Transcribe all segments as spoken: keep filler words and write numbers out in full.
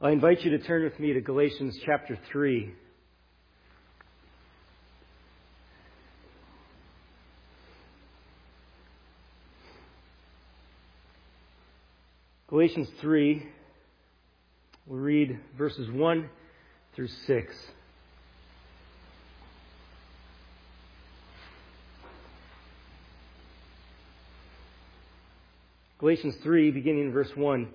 I invite you to turn with me to Galatians chapter three. Galatians three, we'll read verses one through six. Galatians three, beginning in verse one.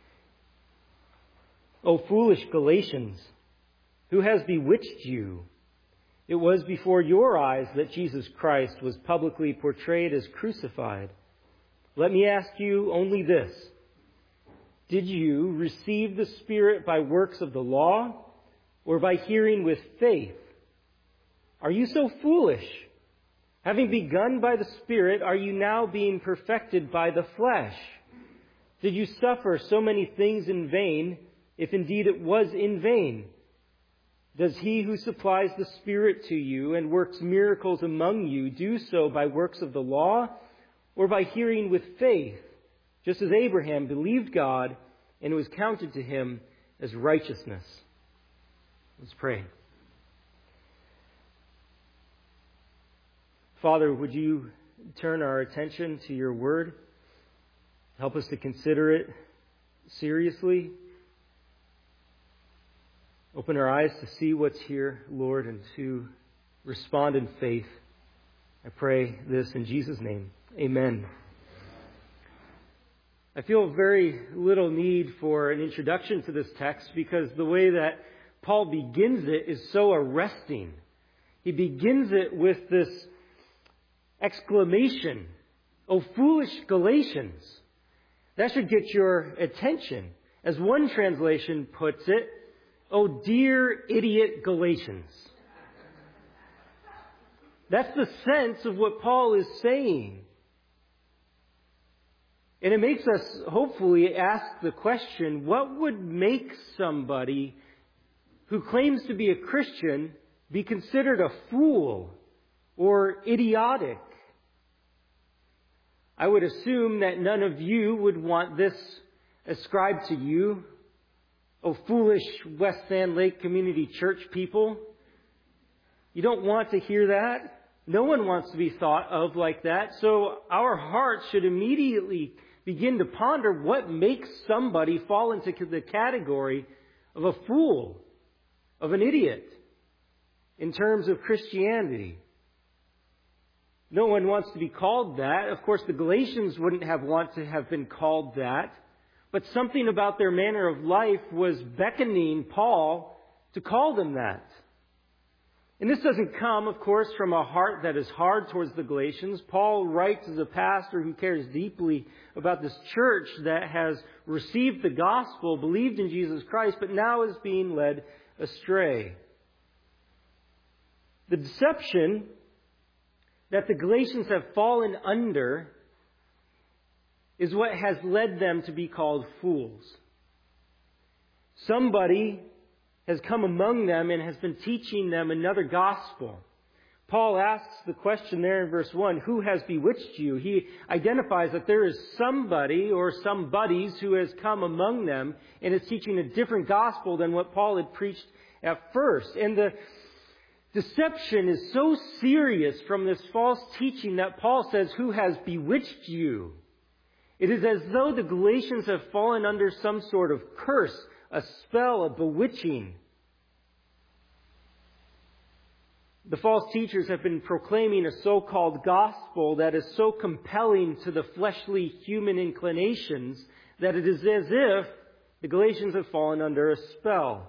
O foolish Galatians, who has bewitched you? It was before your eyes that Jesus Christ was publicly portrayed as crucified. Let me ask you only this. Did you receive the Spirit by works of the law or by hearing with faith? Are you so foolish? Having begun by the Spirit, are you now being perfected by the flesh? Did you suffer so many things in vain, if indeed it was in vain? Does he who supplies the Spirit to you and works miracles among you do so by works of the law or by hearing with faith, just as Abraham believed God and it was counted to him as righteousness? Let's pray. Father, would you turn our attention to your word? Help us to consider it seriously. Open our eyes to see what's here, Lord, and to respond in faith. I pray this in Jesus' name. Amen. I feel very little need for an introduction to this text because the way that Paul begins it is so arresting. He begins it with this exclamation, "O foolish Galatians." That should get your attention. As one translation puts it, "Oh dear idiot Galatians." That's the sense of what Paul is saying. And it makes us hopefully ask the question, what would make somebody who claims to be a Christian be considered a fool or idiotic? I would assume that none of you would want this ascribed to you. Oh, foolish West Sand Lake Community Church people. You don't want to hear that. No one wants to be thought of like that. So our hearts should immediately begin to ponder what makes somebody fall into the category of a fool, of an idiot, in terms of Christianity. No one wants to be called that. Of course, the Galatians wouldn't have want to have been called that. But something about their manner of life was beckoning Paul to call them that. And this doesn't come, of course, from a heart that is hard towards the Galatians. Paul writes as a pastor who cares deeply about this church that has received the gospel, believed in Jesus Christ, but now is being led astray. The deception that the Galatians have fallen under is what has led them to be called fools. Somebody has come among them and has been teaching them another gospel. Paul asks the question there in verse one, who has bewitched you? He identifies that there is somebody or some buddies who has come among them and is teaching a different gospel than what Paul had preached at first. And the deception is so serious from this false teaching that Paul says, who has bewitched you? It is as though the Galatians have fallen under some sort of curse, a spell, a bewitching. The false teachers have been proclaiming a so-called gospel that is so compelling to the fleshly human inclinations that it is as if the Galatians have fallen under a spell.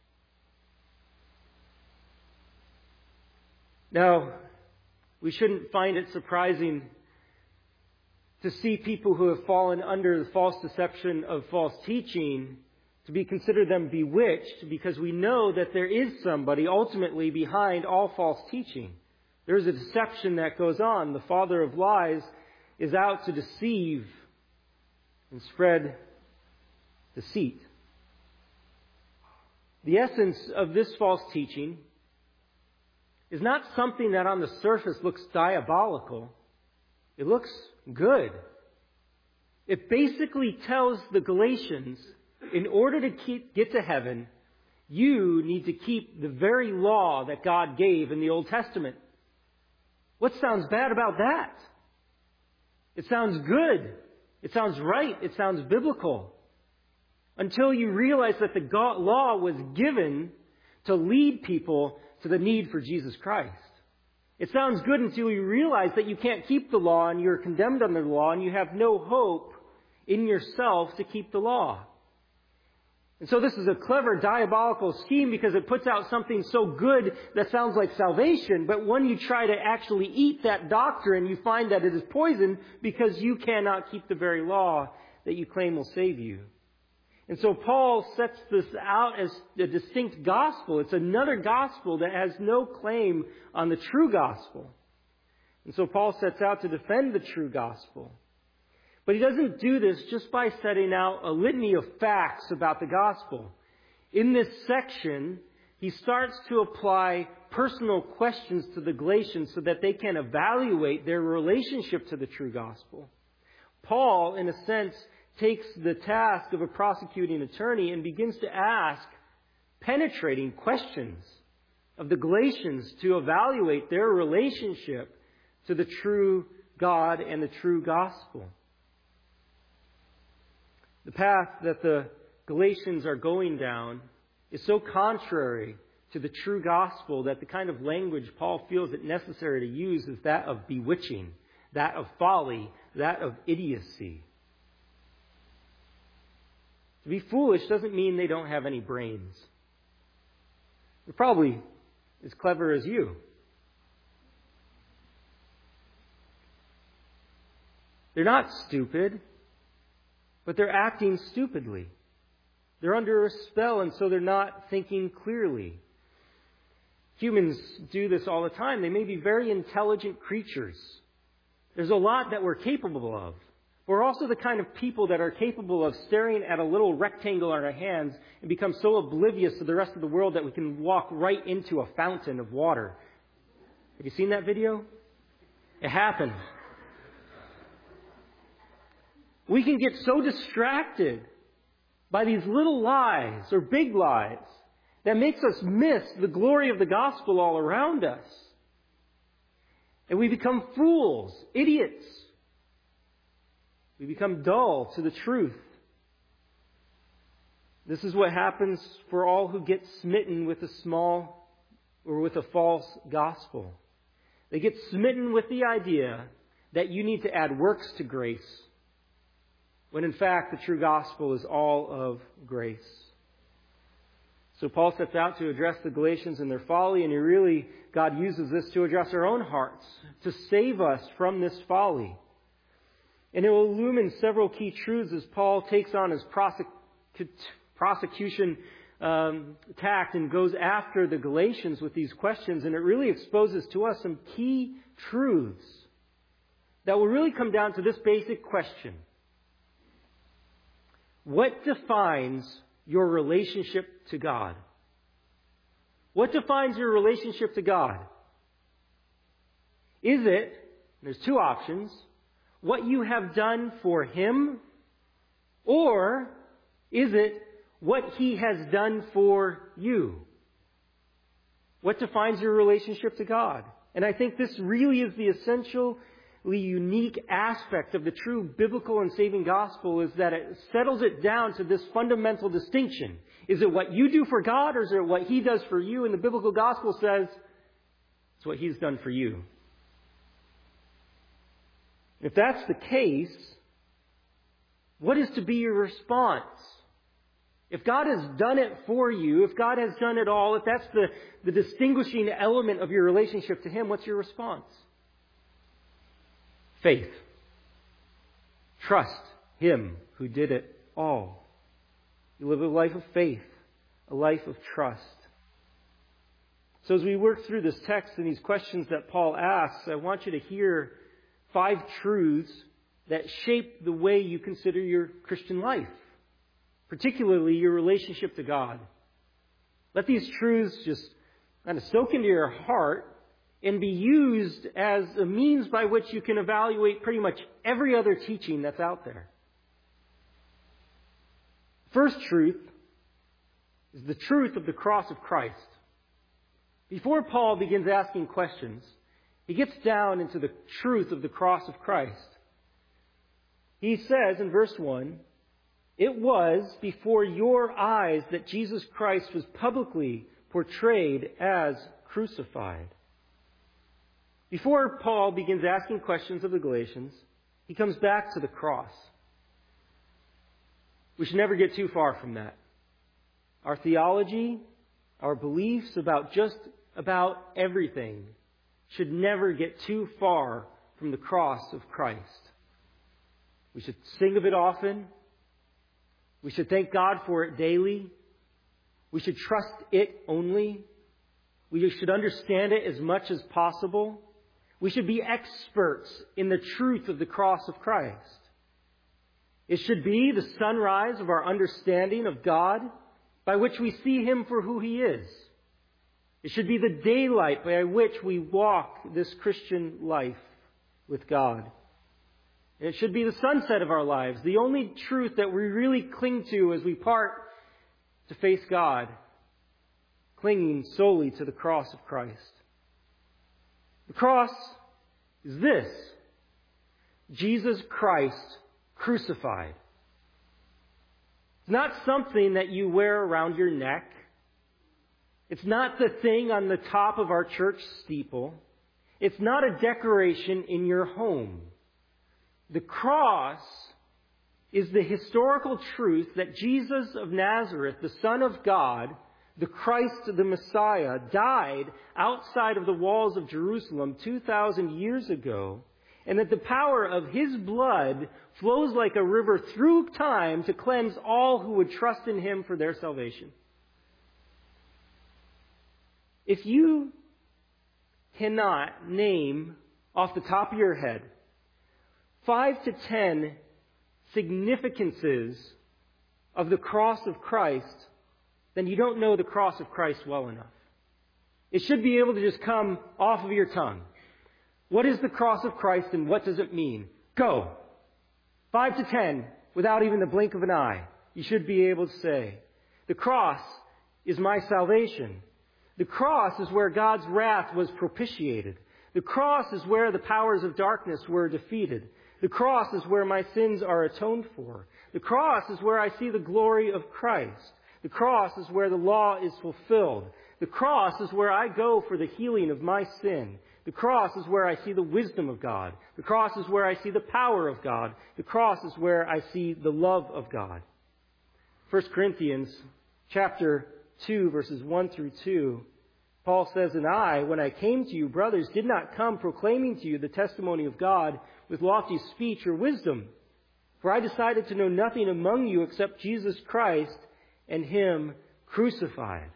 Now, we shouldn't find it surprising to see people who have fallen under the false deception of false teaching to be considered them bewitched, because we know that there is somebody ultimately behind all false teaching. There's a deception that goes on. The father of lies is out to deceive and spread deceit. The essence of this false teaching is not something that on the surface looks diabolical. It looks good. It basically tells the Galatians in order to keep, get to heaven, you need to keep the very law that God gave in the Old Testament. What sounds bad about that? It sounds good. It sounds right. It sounds biblical. Until you realize that the God, law was given to lead people to the need for Jesus Christ. It sounds good until you realize that you can't keep the law and you're condemned under the law and you have no hope in yourself to keep the law. And so this is a clever diabolical scheme because it puts out something so good that sounds like salvation, but when you try to actually eat that doctrine, you find that it is poison because you cannot keep the very law that you claim will save you. And so Paul sets this out as a distinct gospel. It's another gospel that has no claim on the true gospel. And so Paul sets out to defend the true gospel. But he doesn't do this just by setting out a litany of facts about the gospel. In this section, he starts to apply personal questions to the Galatians so that they can evaluate their relationship to the true gospel. Paul, in a sense, takes the task of a prosecuting attorney and begins to ask penetrating questions of the Galatians to evaluate their relationship to the true God and the true gospel. The path that the Galatians are going down is so contrary to the true gospel that the kind of language Paul feels it necessary to use is that of bewitching, that of folly, that of idiocy. To be foolish doesn't mean they don't have any brains. They're probably as clever as you. They're not stupid, but they're acting stupidly. They're under a spell, and so they're not thinking clearly. Humans do this all the time. They may be very intelligent creatures. There's a lot that we're capable of. We're also the kind of people that are capable of staring at a little rectangle in our hands and become so oblivious to the rest of the world that we can walk right into a fountain of water. Have you seen that video? It happens. We can get so distracted by these little lies or big lies that makes us miss the glory of the gospel all around us. And we become fools, idiots. We become dull to the truth. This is what happens for all who get smitten with a small or with a false gospel. They get smitten with the idea that you need to add works to grace, when in fact the true gospel is all of grace. So Paul sets out to address the Galatians and their folly, and he really, God uses this to address our own hearts, to save us from this folly. And it will illumine several key truths as Paul takes on his prosecu- prosecution um, tact and goes after the Galatians with these questions. And it really exposes to us some key truths that will really come down to this basic question. What defines your relationship to God? What defines your relationship to God? Is it, there's two options, what you have done for Him, or is it what He has done for you? What defines your relationship to God? And I think this really is the essentially unique aspect of the true biblical and saving gospel, is that it settles it down to this fundamental distinction. Is it what you do for God, or is it what He does for you? And the biblical gospel says it's what He's done for you. If that's the case, what is to be your response? If God has done it for you, if God has done it all, if that's the, the distinguishing element of your relationship to Him, what's your response? Faith. Trust Him who did it all. You live a life of faith, a life of trust. So as we work through this text and these questions that Paul asks, I want you to hear five truths that shape the way you consider your Christian life, particularly your relationship to God. Let these truths just kind of soak into your heart and be used as a means by which you can evaluate pretty much every other teaching that's out there. First truth is the truth of the cross of Christ. Before Paul begins asking questions, he gets down into the truth of the cross of Christ. He says in verse one, "It was before your eyes that Jesus Christ was publicly portrayed as crucified." Before Paul begins asking questions of the Galatians, he comes back to the cross. We should never get too far from that. Our theology, our beliefs about just about everything should never get too far from the cross of Christ. We should sing of it often. We should thank God for it daily. We should trust it only. We should understand it as much as possible. We should be experts in the truth of the cross of Christ. It should be the sunrise of our understanding of God, by which we see Him for who He is. It should be the daylight by which we walk this Christian life with God. And it should be the sunset of our lives, the only truth that we really cling to as we part to face God, clinging solely to the cross of Christ. The cross is this: Jesus Christ crucified. It's not something that you wear around your neck. It's not the thing on the top of our church steeple. It's not a decoration in your home. The cross is the historical truth that Jesus of Nazareth, the Son of God, the Christ, the Messiah, died outside of the walls of Jerusalem two thousand years ago, and that the power of His blood flows like a river through time to cleanse all who would trust in Him for their salvation. If you cannot name off the top of your head five to ten significances of the cross of Christ, then you don't know the cross of Christ well enough. It should be able to just come off of your tongue. What is the cross of Christ and what does it mean? Go. Five to ten, without even the blink of an eye, you should be able to say, the cross is my salvation. The cross is where God's wrath was propitiated. The cross is where the powers of darkness were defeated. The cross is where my sins are atoned for. The cross is where I see the glory of Christ. The cross is where the law is fulfilled. The cross is where I go for the healing of my sin. The cross is where I see the wisdom of God. The cross is where I see the power of God. The cross is where I see the love of God. First Corinthians chapter two, verses one through two, Paul says, "And I, when I came to you, brothers, did not come proclaiming to you the testimony of God with lofty speech or wisdom. For I decided to know nothing among you except Jesus Christ and Him crucified."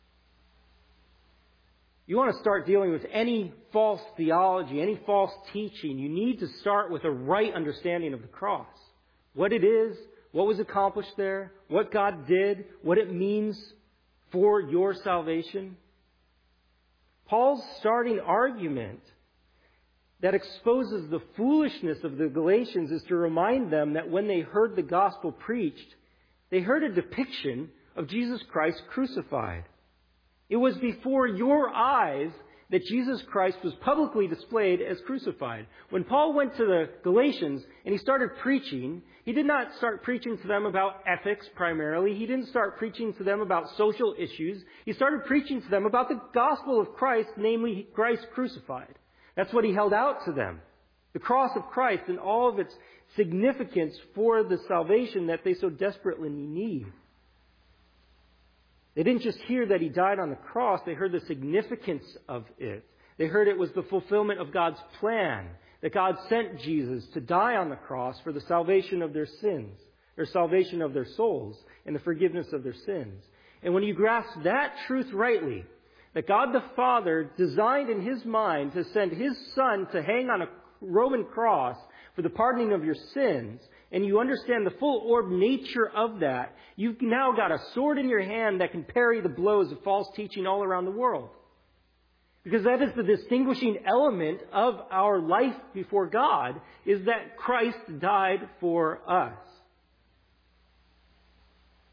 You want to start dealing with any false theology, any false teaching, you need to start with a right understanding of the cross. What it is, what was accomplished there, what God did, what it means for your salvation. Paul's starting argument that exposes the foolishness of the Galatians is to remind them that when they heard the gospel preached, they heard a depiction of Jesus Christ crucified. It was before your eyes that Jesus Christ was publicly displayed as crucified. When Paul went to the Galatians and he started preaching, he did not start preaching to them about ethics primarily. He didn't start preaching to them about social issues. He started preaching to them about the gospel of Christ, namely Christ crucified. That's what he held out to them. The cross of Christ and all of its significance for the salvation that they so desperately need. They didn't just hear that He died on the cross. They heard the significance of it. They heard it was the fulfillment of God's plan, that God sent Jesus to die on the cross for the salvation of their sins, or salvation of their souls, and the forgiveness of their sins. And when you grasp that truth rightly, that God the Father designed in His mind to send His Son to hang on a Roman cross for the pardoning of your sins, and you understand the full orb nature of that, you've now got a sword in your hand that can parry the blows of false teaching all around the world. Because that is the distinguishing element of our life before God, is that Christ died for us.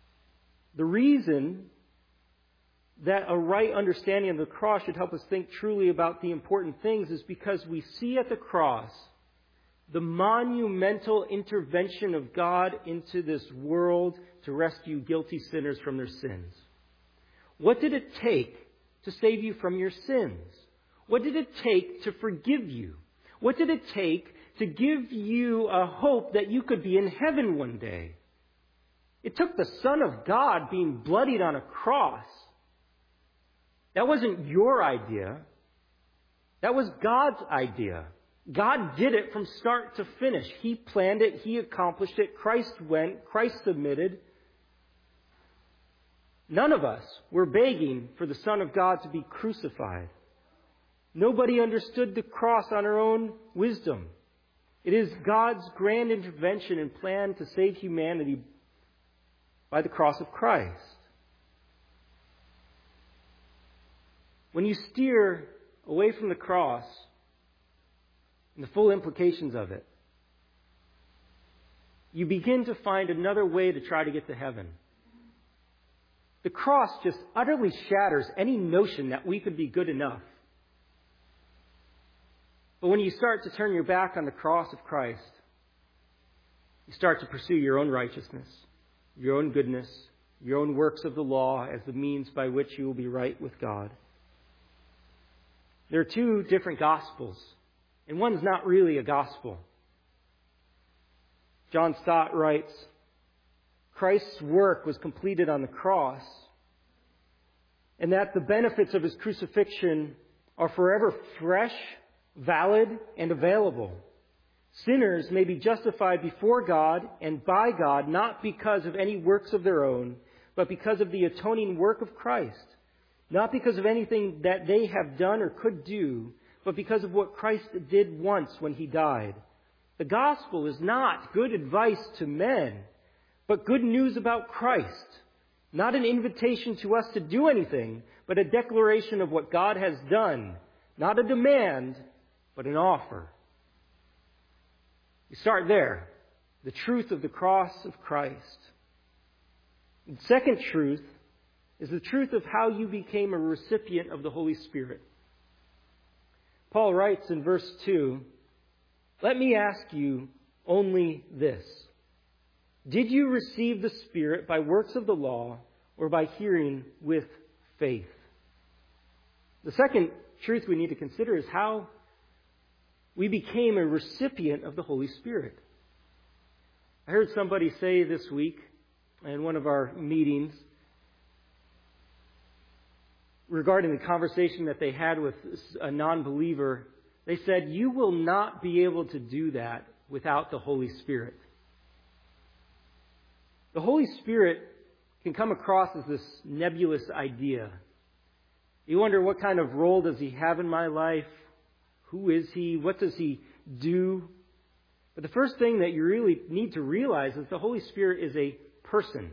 The reason that a right understanding of the cross should help us think truly about the important things is because we see at the cross the monumental intervention of God into this world to rescue guilty sinners from their sins. What did it take to save you from your sins? What did it take to forgive you? What did it take to give you a hope that you could be in heaven one day? It took the Son of God being bloodied on a cross. That wasn't your idea. That was God's idea. God did it from start to finish. He planned it. He accomplished it. Christ went. Christ submitted. None of us were begging for the Son of God to be crucified. Nobody understood the cross on our own wisdom. It is God's grand intervention and plan to save humanity by the cross of Christ. When you steer away from the cross and the full implications of it, you begin to find another way to try to get to heaven. The cross just utterly shatters any notion that we could be good enough. But when you start to turn your back on the cross of Christ, you start to pursue your own righteousness, your own goodness, your own works of the law as the means by which you will be right with God. There are two different gospels, and one's not really a gospel. John Stott writes, Christ's work was completed on the cross, and that the benefits of his crucifixion are forever fresh, valid, and available. Sinners may be justified before God and by God not because of any works of their own, but because of the atoning work of Christ. Not because of anything that they have done or could do, but because of what Christ did once when he died. The gospel is not good advice to men, but good news about Christ. Not an invitation to us to do anything, but a declaration of what God has done. Not a demand, but an offer. You start there. The truth of the cross of Christ. The second truth is the truth of how you became a recipient of the Holy Spirit. Paul writes in verse two, "Let me ask you only this. Did you receive the Spirit by works of the law or by hearing with faith?" The second truth we need to consider is how we became a recipient of the Holy Spirit. I heard somebody say this week in one of our meetings regarding the conversation that they had with a non-believer. They said, "You will not be able to do that without the Holy Spirit." The Holy Spirit can come across as this nebulous idea. You wonder, what kind of role does he have in my life? Who is he? What does he do? But the first thing that you really need to realize is the Holy Spirit is a person.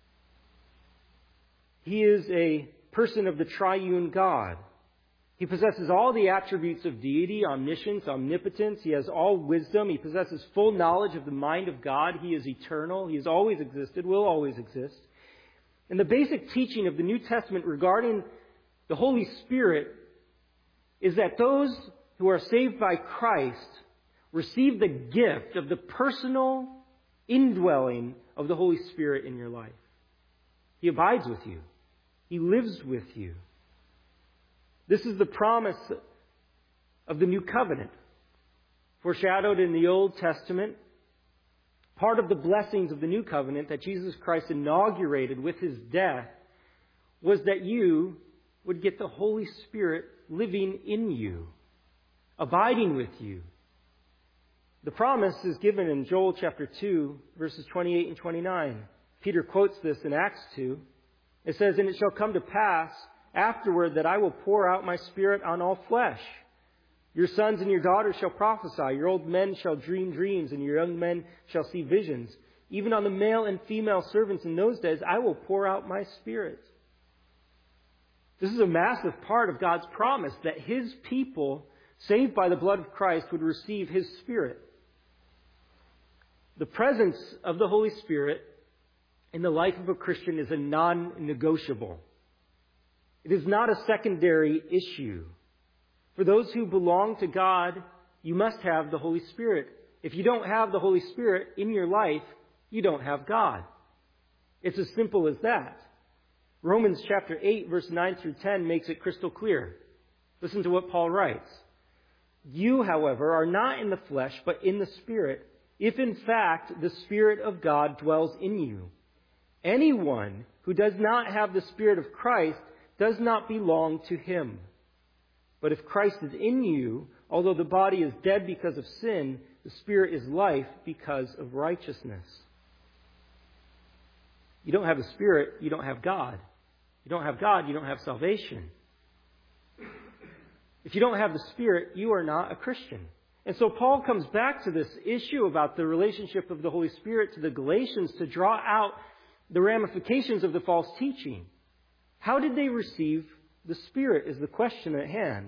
He is a person of the triune God. He possesses all the attributes of deity, omniscience, omnipotence. He has all wisdom. He possesses full knowledge of the mind of God. He is eternal. He has always existed, will always exist. And the basic teaching of the New Testament regarding the Holy Spirit is that those who are saved by Christ receive the gift of the personal indwelling of the Holy Spirit in your life. He abides with you. He lives with you. This is the promise of the new covenant, foreshadowed in the Old Testament. Part of the blessings of the new covenant that Jesus Christ inaugurated with his death was that you would get the Holy Spirit living in you, abiding with you. The promise is given in Joel chapter two, verses twenty-eight and twenty-nine. Peter quotes this in Acts two. It says, "And it shall come to pass afterward that I will pour out my Spirit on all flesh. Your sons and your daughters shall prophesy. Your old men shall dream dreams, and your young men shall see visions. Even on the male and female servants in those days, I will pour out my Spirit." This is a massive part of God's promise that his people, saved by the blood of Christ, would receive his Spirit. The presence of the Holy Spirit in the life of a Christian is a non-negotiable. It is not a secondary issue. For those who belong to God, you must have the Holy Spirit. If you don't have the Holy Spirit in your life, you don't have God. It's as simple as that. Romans chapter eight, verse nine through ten makes it crystal clear. Listen to what Paul writes. You, however, are not in the flesh, but in the Spirit, if in fact the Spirit of God dwells in you. Anyone who does not have the Spirit of Christ does not belong to him. But if Christ is in you, although the body is dead because of sin, the Spirit is life because of righteousness. You don't have the Spirit, you don't have God. You don't have God, you don't have salvation. If you don't have the Spirit, you are not a Christian. And so Paul comes back to this issue about the relationship of the Holy Spirit to the Galatians to draw out the ramifications of the false teaching. How did they receive the Spirit is the question at hand.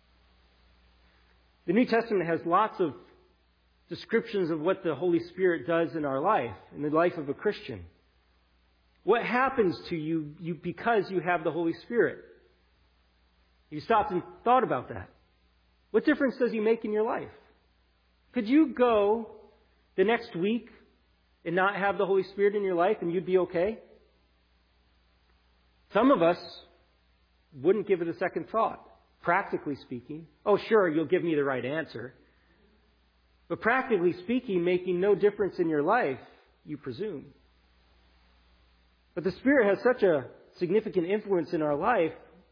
The New Testament has lots of descriptions of what the Holy Spirit does in our life, in the life of a Christian. What happens to you, you because you have the Holy Spirit? You stopped and thought about that. What difference does He make in your life? Could you go the next week and not have the Holy Spirit in your life and you'd be okay? Some of us wouldn't give it a second thought, practically speaking. Oh, sure, you'll give me the right answer. But practically speaking, making no difference in your life, you presume. But the Spirit has such a significant influence in our life.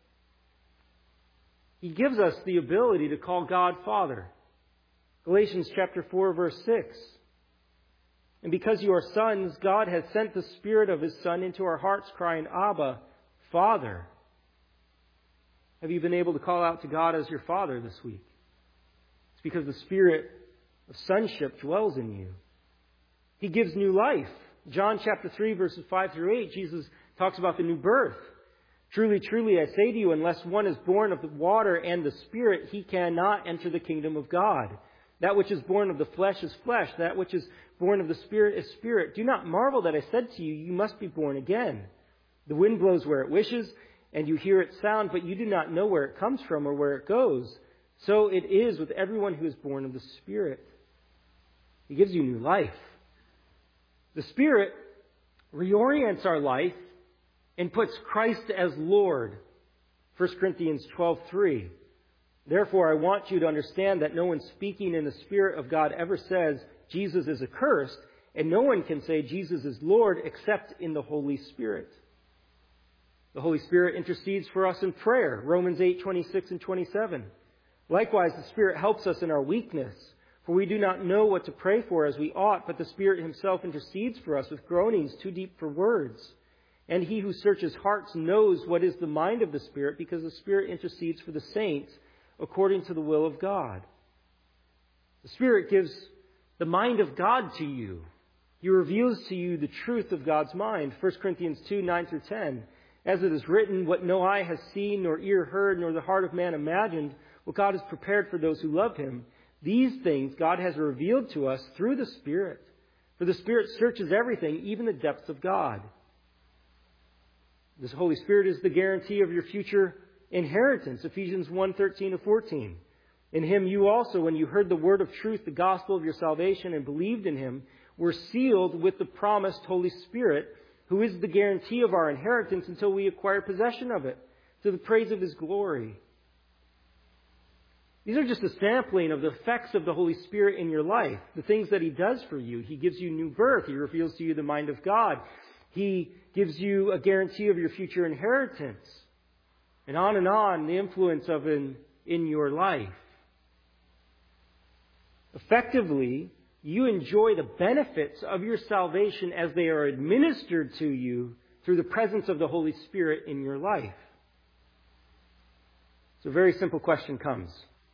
He gives us the ability to call God Father. Galatians chapter four, verse six. And because you are sons, God has sent the Spirit of His Son into our hearts, crying, Abba, Father. Have you been able to call out to God as your Father this week? It's because the Spirit of sonship dwells in you. He gives new life. John chapter three, verses five through eight, Jesus talks about the new birth. Truly, truly, I say to you, unless one is born of the water and the Spirit, he cannot enter the kingdom of God. That which is born of the flesh is flesh. That which is born of the Spirit is spirit. Do not marvel that I said to you, you must be born again. The wind blows where it wishes, and you hear its sound, but you do not know where it comes from or where it goes. So it is with everyone who is born of the Spirit. He gives you new life. The Spirit reorients our life and puts Christ as Lord. First Corinthians twelve three. Therefore, I want you to understand that no one speaking in the Spirit of God ever says Jesus is accursed, and no one can say Jesus is Lord except in the Holy Spirit. The Holy Spirit intercedes for us in prayer. Romans eight twenty-six and twenty-seven. Likewise, the Spirit helps us in our weakness. For we do not know what to pray for as we ought, but the Spirit Himself intercedes for us with groanings too deep for words. And He who searches hearts knows what is the mind of the Spirit, because the Spirit intercedes for the saints according to the will of God. The Spirit gives the mind of God to you. He reveals to you the truth of God's mind. First Corinthians two nine through ten. As it is written, what no eye has seen, nor ear heard, nor the heart of man imagined, what God has prepared for those who love Him. These things God has revealed to us through the Spirit. For the Spirit searches everything, even the depths of God. This Holy Spirit is the guarantee of your future inheritance. Ephesians one thirteen to fourteen. In Him you also, when you heard the word of truth, the gospel of your salvation, and believed in Him, were sealed with the promised Holy Spirit, who is the guarantee of our inheritance until we acquire possession of it, to the praise of His glory. These are just a sampling of the effects of the Holy Spirit in your life, the things that He does for you. He gives you new birth. He reveals to you the mind of God. He gives you a guarantee of your future inheritance. And on and on, the influence of Him in your life. Effectively, you enjoy the benefits of your salvation as they are administered to you through the presence of the Holy Spirit in your life. So a very simple question comes.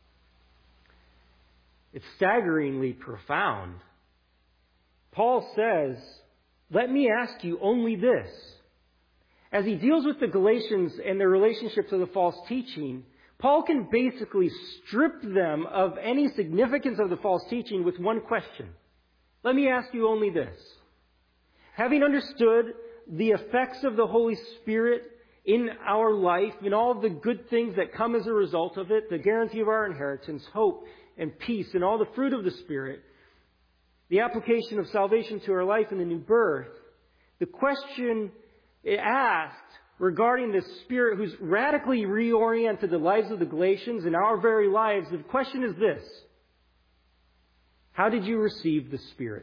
It's staggeringly profound. Paul says, let me ask you only this. As he deals with the Galatians and their relationship to the false teaching, Paul can basically strip them of any significance of the false teaching with one question. Let me ask you only this. Having understood the effects of the Holy Spirit in our life, and all the good things that come as a result of it, the guarantee of our inheritance, hope and peace, and all the fruit of the Spirit, the application of salvation to our life in the new birth, the question asked regarding the Spirit who's radically reoriented the lives of the Galatians and our very lives, the question is this: how did you receive the Spirit?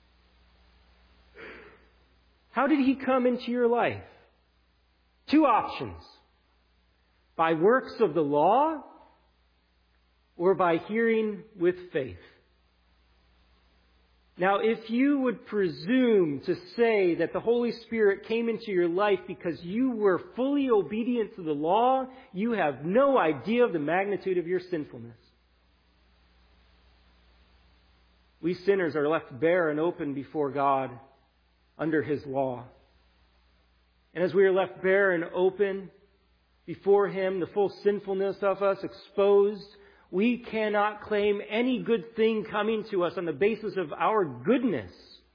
How did He come into your life? Two options: by works of the law or by hearing with faith. Now, if you would presume to say that the Holy Spirit came into your life because you were fully obedient to the law, you have no idea of the magnitude of your sinfulness. We sinners are left bare and open before God under His law. And as we are left bare and open before Him, the full sinfulness of us exposed, we cannot claim any good thing coming to us on the basis of our goodness.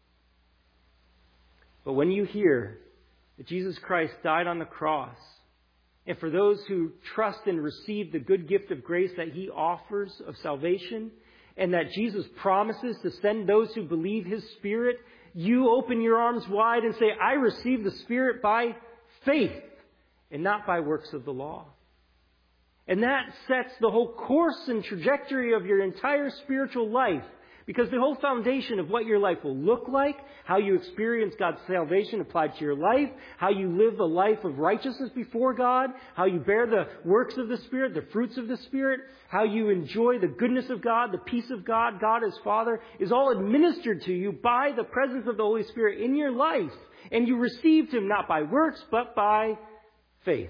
But when you hear that Jesus Christ died on the cross, and for those who trust and receive the good gift of grace that He offers of salvation, and that Jesus promises to send those who believe His Spirit, you open your arms wide and say, I receive the Spirit by faith and not by works of the law. And that sets the whole course and trajectory of your entire spiritual life. Because the whole foundation of what your life will look like, how you experience God's salvation applied to your life, how you live a life of righteousness before God, how you bear the works of the Spirit, the fruits of the Spirit, how you enjoy the goodness of God, the peace of God, God as Father, is all administered to you by the presence of the Holy Spirit in your life. And you received Him not by works, but by faith.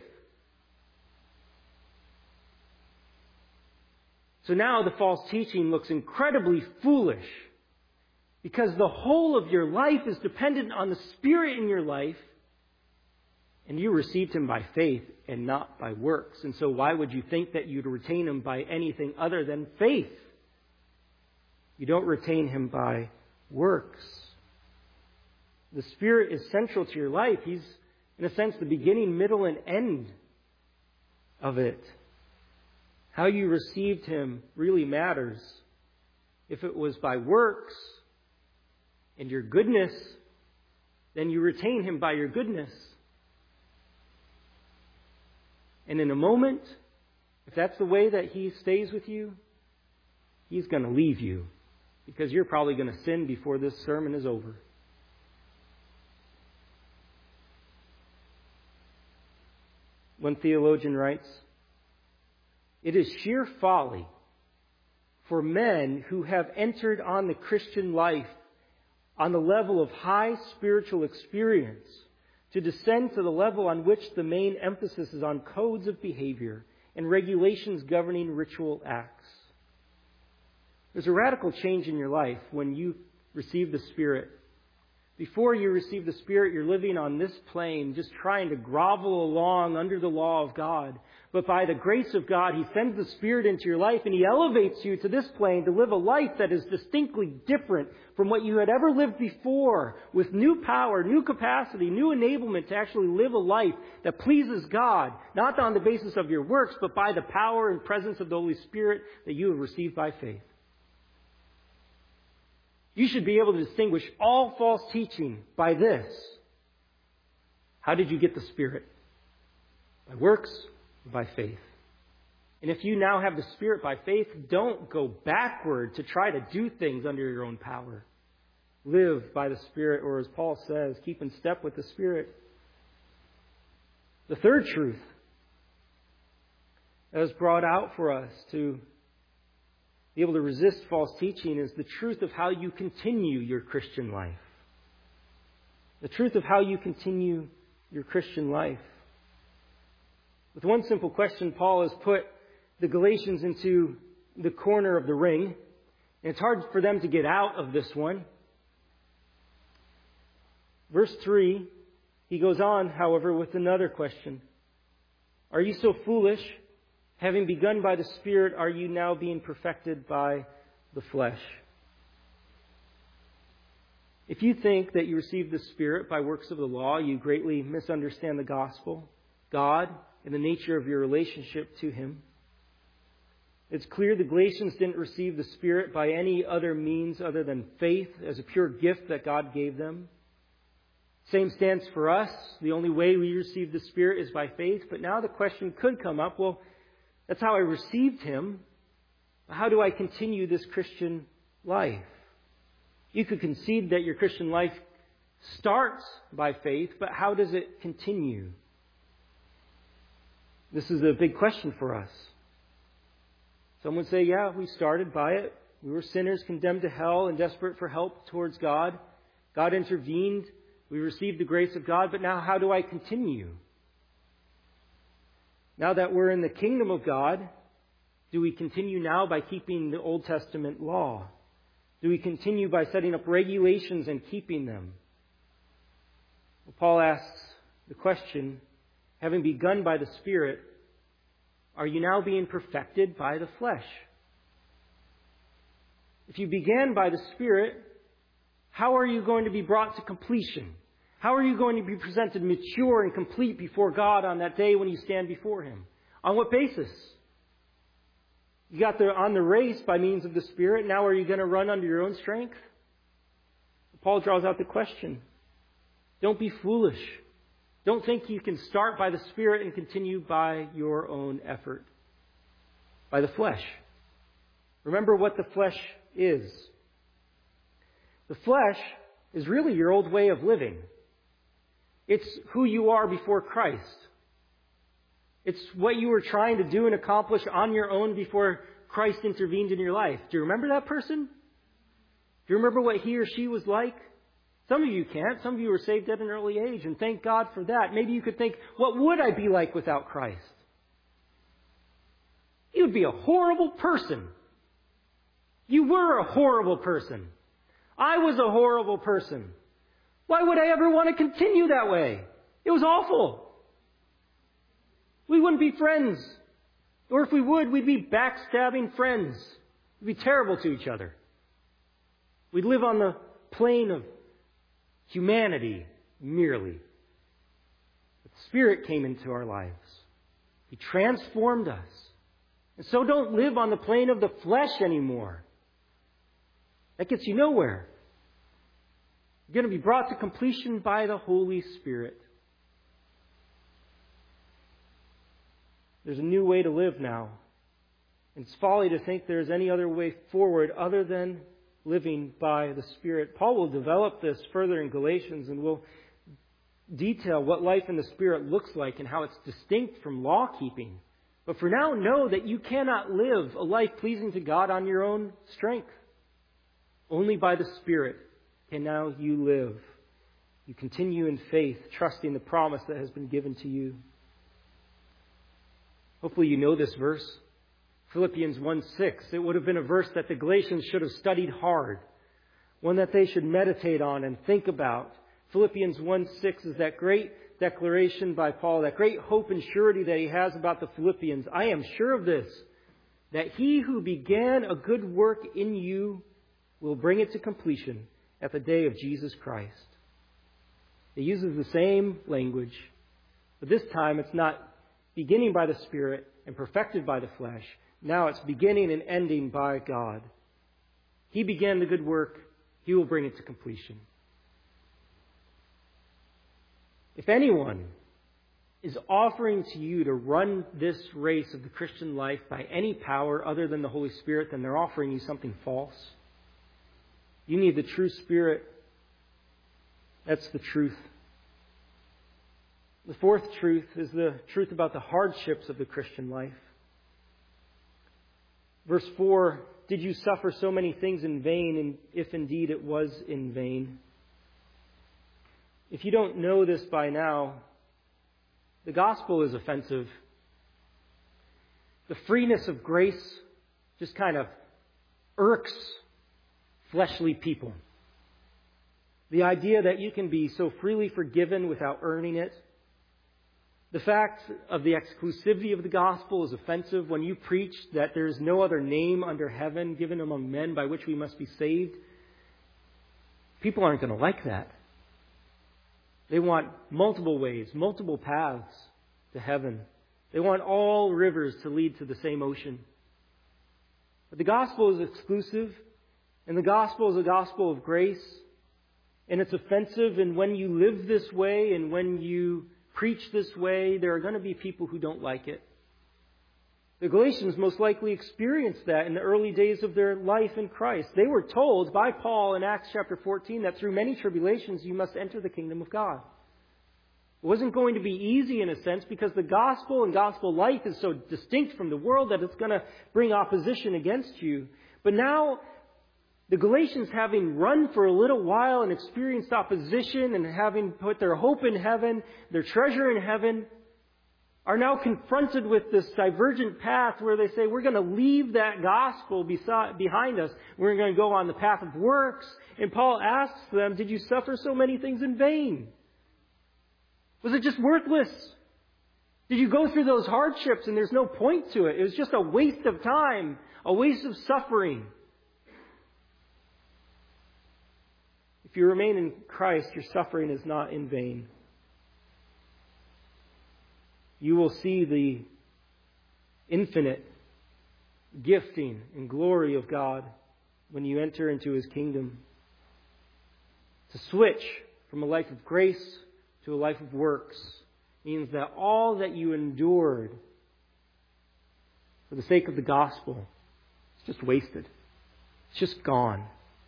So now the false teaching looks incredibly foolish because the whole of your life is dependent on the Spirit in your life, and you received Him by faith and not by works. And so why would you think that you'd retain Him by anything other than faith? You don't retain Him by works. The Spirit is central to your life. He's, in a sense, the beginning, middle, and end of it. How you received Him really matters. If it was by works and your goodness, then you retain Him by your goodness. And in a moment, if that's the way that He stays with you, He's going to leave you because you're probably going to sin before this sermon is over. One theologian writes, it is sheer folly for men who have entered on the Christian life on the level of high spiritual experience to descend to the level on which the main emphasis is on codes of behavior and regulations governing ritual acts. There's a radical change in your life when you receive the Spirit. Before you receive the Spirit, you're living on this plane, just trying to grovel along under the law of God. But by the grace of God, He sends the Spirit into your life and He elevates you to this plane to live a life that is distinctly different from what you had ever lived before, with new power, new capacity, new enablement to actually live a life that pleases God, not on the basis of your works, but by the power and presence of the Holy Spirit that you have received by faith. You should be able to distinguish all false teaching by this. How did you get the Spirit? By works or by faith? And if you now have the Spirit by faith, don't go backward to try to do things under your own power. Live by the Spirit, or as Paul says, keep in step with the Spirit. The third truth that is brought out for us to be able to resist false teaching is the truth of how you continue your Christian life. The truth of how you continue your Christian life. With one simple question, Paul has put the Galatians into the corner of the ring. And it's hard for them to get out of this one. Verse three, he goes on, however, with another question. Are you so foolish? Having begun by the Spirit, are you now being perfected by the flesh? If you think that you received the Spirit by works of the law, you greatly misunderstand the gospel, God, and the nature of your relationship to Him. It's clear the Galatians didn't receive the Spirit by any other means other than faith as a pure gift that God gave them. Same stands for us. The only way we receive the Spirit is by faith. But now the question could come up, well, that's how I received Him. How do I continue this Christian life? You could concede that your Christian life starts by faith, but how does it continue? This is a big question for us. Some would say, yeah, we started by it. We were sinners condemned to hell and desperate for help towards God. God intervened. We received the grace of God, but now how do I continue? Now that we're in the kingdom of God, do we continue now by keeping the Old Testament law? Do we continue by setting up regulations and keeping them? Well, Paul asks the question, having begun by the Spirit, are you now being perfected by the flesh? If you began by the Spirit, how are you going to be brought to completion? How are you going to be presented mature and complete before God on that day when you stand before Him? On what basis? You got there on the race by means of the Spirit. Now are you going to run under your own strength? Paul draws out the question. Don't be foolish. Don't think you can start by the Spirit and continue by your own effort. By the flesh. Remember what the flesh is. The flesh is really your old way of living. It's who you are before Christ. It's what you were trying to do and accomplish on your own before Christ intervened in your life. Do you remember that person? Do you remember what he or she was like? Some of you can't. Some of you were saved at an early age, and thank God for that. Maybe you could think, what would I be like without Christ? You would be a horrible person. You were a horrible person. I was a horrible person. Why would I ever want to continue that way? It was awful. We wouldn't be friends. Or if we would, we'd be backstabbing friends. We'd be terrible to each other. We'd live on the plane of humanity merely. But the Spirit came into our lives. He transformed us. And so don't live on the plane of the flesh anymore. That gets you nowhere. You're going to be brought to completion by the Holy Spirit. There's a new way to live now. It's folly to think there's any other way forward other than living by the Spirit. Paul will develop this further in Galatians and will detail what life in the Spirit looks like and how it's distinct from law keeping. But for now, know that you cannot live a life pleasing to God on your own strength. Only by the Spirit can now you live. You continue in faith, trusting the promise that has been given to you. Hopefully you know this verse. Philippians one six. It would have been a verse that the Galatians should have studied hard. One that they should meditate on and think about. Philippians one six is that great declaration by Paul, that great hope and surety that he has about the Philippians. I am sure of this, that he who began a good work in you will bring it to completion at the day of Jesus Christ. It uses the same language, but this time it's not beginning by the Spirit and perfected by the flesh. Now it's beginning and ending by God. He began the good work. He will bring it to completion. If anyone is offering to you to run this race of the Christian life by any power other than the Holy Spirit, then they're offering you something false. You need the true Spirit. That's the truth. The fourth truth is the truth about the hardships of the Christian life. Verse four, did you suffer so many things in vain, and if indeed it was in vain? If you don't know this by now, the gospel is offensive. The freeness of grace just kind of irks fleshly people. The idea that you can be so freely forgiven without earning it. The fact of the exclusivity of the gospel is offensive. When you preach that there is no other name under heaven given among men by which we must be saved, People aren't going to like that. They want multiple ways, multiple paths to heaven. They want all rivers to lead to the same ocean. But the gospel is exclusive, and the gospel is a gospel of grace, and it's offensive, and when you live this way and when you preach this way, there are going to be people who don't like it. The Galatians most likely experienced that in the early days of their life in Christ. They were told by Paul in Acts chapter fourteen that through many tribulations you must enter the kingdom of God. It wasn't going to be easy in a sense because the gospel and gospel life is so distinct from the world that it's going to bring opposition against you. But now, the Galatians, having run for a little while and experienced opposition and having put their hope in heaven, their treasure in heaven, are now confronted with this divergent path where they say, we're going to leave that gospel beside, behind us. We're going to go on the path of works. And Paul asks them, did you suffer so many things in vain? Was it just worthless? Did you go through those hardships and there's no point to it? It was just a waste of time, a waste of suffering. If you remain in Christ, your suffering is not in vain. You will see the infinite gifting and glory of God when you enter into His kingdom. To switch from a life of grace to a life of works means that all that you endured for the sake of the gospel is just wasted. It's just gone.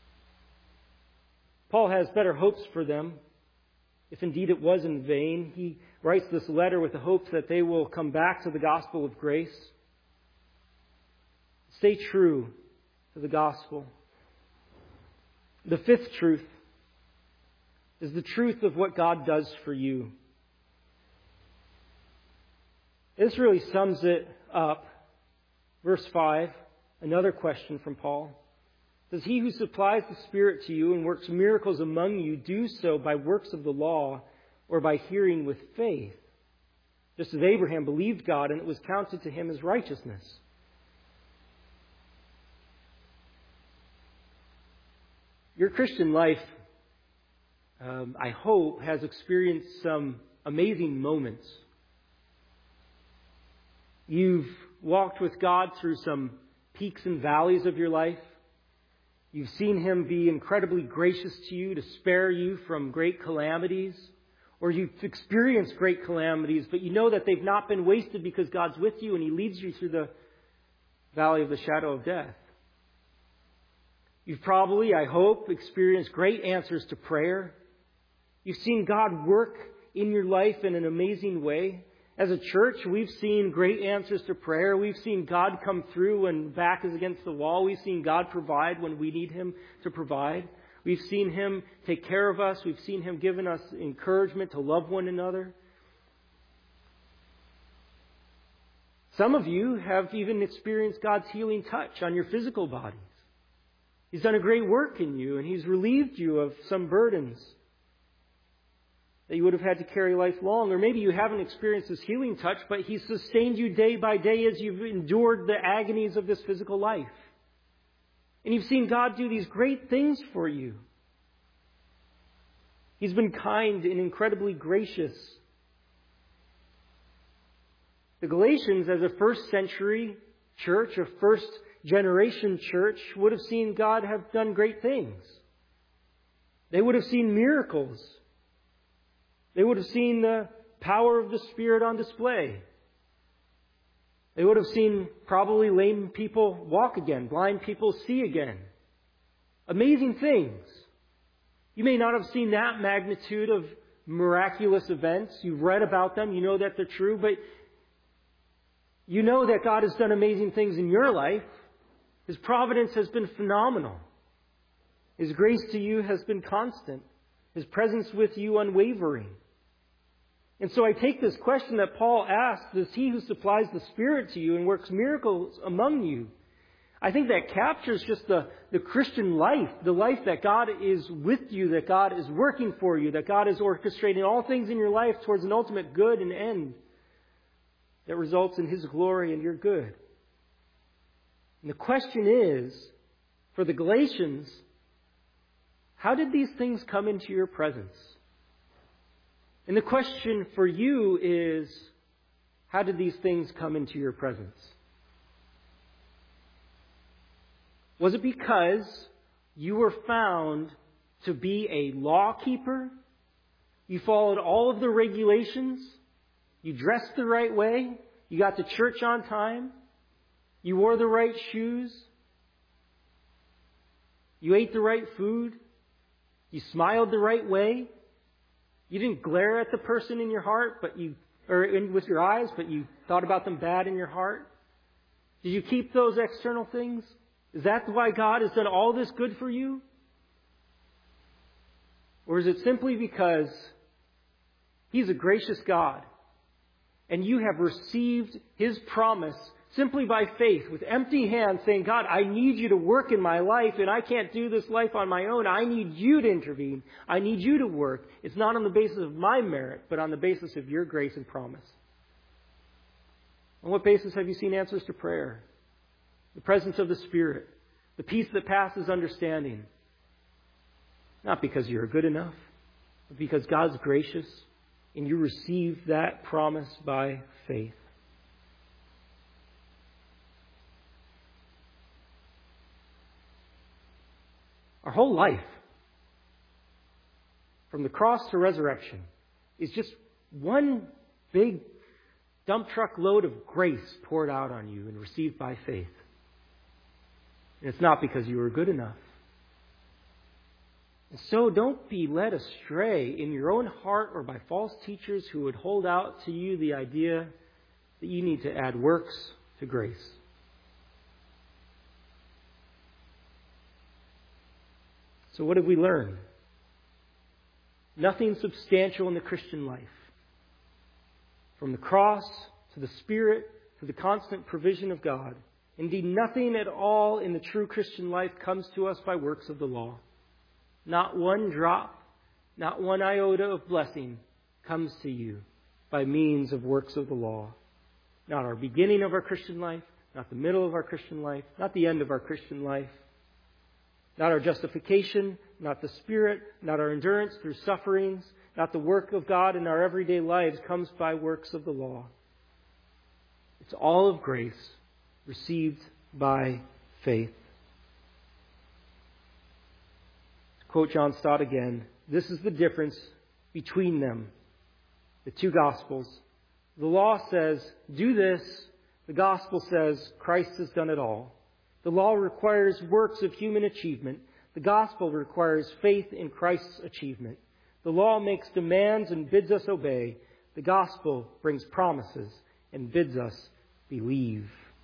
Paul has better hopes for them. If indeed it was in vain, he writes this letter with the hopes that they will come back to the gospel of grace. Stay true to the gospel. The fifth truth is the truth of what God does for you. This really sums it up. Verse five, another question from Paul. Does he who supplies the Spirit to you and works miracles among you do so by works of the law or by hearing with faith? Just as Abraham believed God and it was counted to him as righteousness. Your Christian life, um, I hope, has experienced some amazing moments. You've walked with God through some peaks and valleys of your life. You've seen Him be incredibly gracious to you to spare you from great calamities. Or you've experienced great calamities, but you know that they've not been wasted because God's with you and He leads you through the valley of the shadow of death. You've probably, I hope, experienced great answers to prayer. You've seen God work in your life in an amazing way. As a church, we've seen great answers to prayer. We've seen God come through when back is against the wall. We've seen God provide when we need Him to provide. We've seen Him take care of us. We've seen Him giving us encouragement to love one another. Some of you have even experienced God's healing touch on your physical bodies. He's done a great work in you, and He's relieved you of some burdens that you would have had to carry lifelong. Or maybe you haven't experienced His healing touch, but He's sustained you day by day as you've endured the agonies of this physical life. And you've seen God do these great things for you. He's been kind and incredibly gracious. The Galatians, as a first century church, a first generation church, would have seen God have done great things. They would have seen miracles. They would have seen the power of the Spirit on display. They would have seen probably lame people walk again, blind people see again. Amazing things. You may not have seen that magnitude of miraculous events. You've read about them. You know that they're true. But you know that God has done amazing things in your life. His providence has been phenomenal. His grace to you has been constant. His presence with you unwavering. And so I take this question that Paul asks, does He who supplies the Spirit to you and works miracles among you? I think that captures just the, the Christian life, the life that God is with you, that God is working for you, that God is orchestrating all things in your life towards an ultimate good and end that results in His glory and your good. And the question is, for the Galatians, how did these things come into your presence? And the question for you is, how did these things come into your presence? Was it because you were found to be a law keeper? You followed all of the regulations? You dressed the right way? You got to church on time? You wore the right shoes? You ate the right food? You smiled the right way? You didn't glare at the person in your heart, but you, or in, with your eyes, but you thought about them bad in your heart? Did you keep those external things? Is that why God has done all this good for you? Or is it simply because He's a gracious God and you have received His promise simply by faith, with empty hands, saying, God, I need you to work in my life, and I can't do this life on my own. I need you to intervene. I need you to work. It's not on the basis of my merit, but on the basis of your grace and promise. On what basis have you seen answers to prayer? The presence of the Spirit, the peace that passes understanding. Not because you're good enough, but because God's gracious, and you receive that promise by faith. Our whole life, from the cross to resurrection, is just one big dump truck load of grace poured out on you and received by faith. And it's not because you were good enough. And so don't be led astray in your own heart or by false teachers who would hold out to you the idea that you need to add works to grace. So what have we learned? Nothing substantial in the Christian life. From the cross to the Spirit to the constant provision of God. Indeed, nothing at all in the true Christian life comes to us by works of the law. Not one drop, not one iota of blessing comes to you by means of works of the law. Not our beginning of our Christian life, not the middle of our Christian life, not the end of our Christian life. Not our justification, not the Spirit, not our endurance through sufferings, not the work of God in our everyday lives comes by works of the law. It's all of grace received by faith. To quote John Stott again, this is the difference between them, the two Gospels. The law says, do this. The Gospel says, Christ has done it all. The law requires works of human achievement. The gospel requires faith in Christ's achievement. The law makes demands and bids us obey. The gospel brings promises and bids us believe.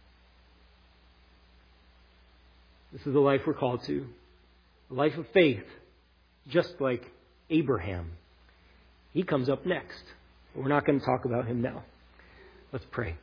This is the life we're called to. A life of faith, just like Abraham. He comes up next. But we're not going to talk about him now. Let's pray.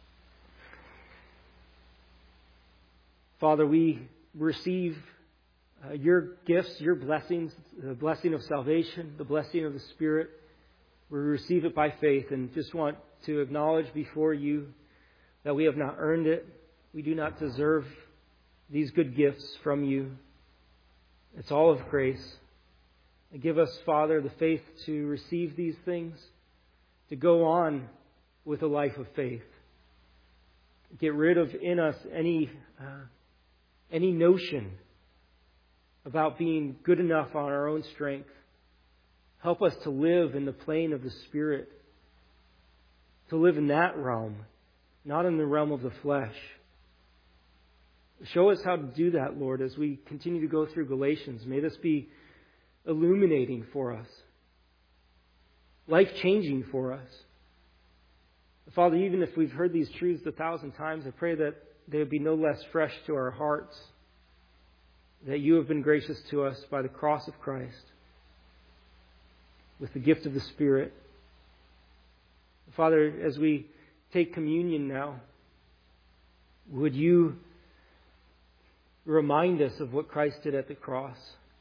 Father, we receive uh, your gifts, your blessings, the blessing of salvation, the blessing of the Spirit. We receive it by faith and just want to acknowledge before you that we have not earned it. We do not deserve these good gifts from you. It's all of grace. And give us, Father, the faith to receive these things, to go on with a life of faith. Get rid of in us any uh, any notion about being good enough on our own strength. Help us to live in the plane of the Spirit, to live in that realm, not in the realm of the flesh. Show us how to do that, Lord, as we continue to go through Galatians. May this be illuminating for us, life-changing for us. Father, even if we've heard these truths a thousand times, I pray that they would be no less fresh to our hearts, that you have been gracious to us by the cross of Christ, with the gift of the Spirit. Father, as we take communion now, would you remind us of what Christ did at the cross?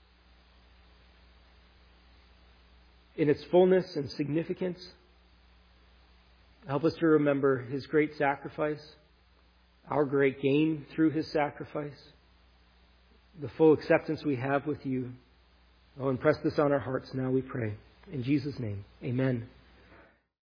In its fullness and significance, help us to remember His great sacrifice, our great gain through His sacrifice, the full acceptance we have with you. Oh, impress this on our hearts now, we pray. In Jesus' name, amen.